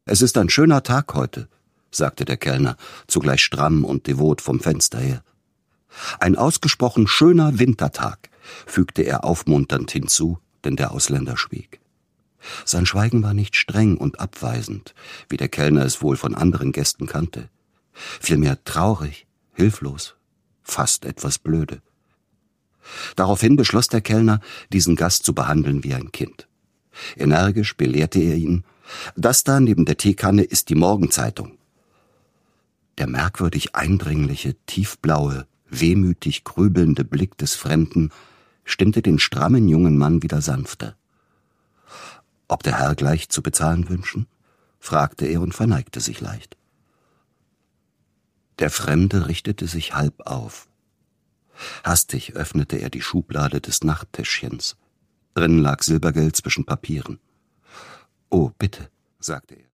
»Es ist ein schöner Tag heute«, sagte der Kellner, zugleich stramm und devot vom Fenster her. »Ein ausgesprochen schöner Wintertag«, fügte er aufmunternd hinzu, denn der Ausländer schwieg. Sein Schweigen war nicht streng und abweisend, wie der Kellner es wohl von anderen Gästen kannte. Vielmehr traurig, hilflos, fast etwas blöde. Daraufhin beschloss der Kellner, diesen Gast zu behandeln wie ein Kind. Energisch belehrte er ihn: »Das da neben der Teekanne ist die Morgenzeitung.« Der merkwürdig eindringliche, tiefblaue, wehmütig grübelnde Blick des Fremden stimmte den strammen jungen Mann wieder sanfter. »Ob der Herr gleich zu bezahlen wünschen?« fragte er und verneigte sich leicht. Der Fremde richtete sich halb auf. Hastig öffnete er die Schublade des Nachttischchens. Drin lag Silbergeld zwischen Papieren. »Oh, bitte«, sagte er.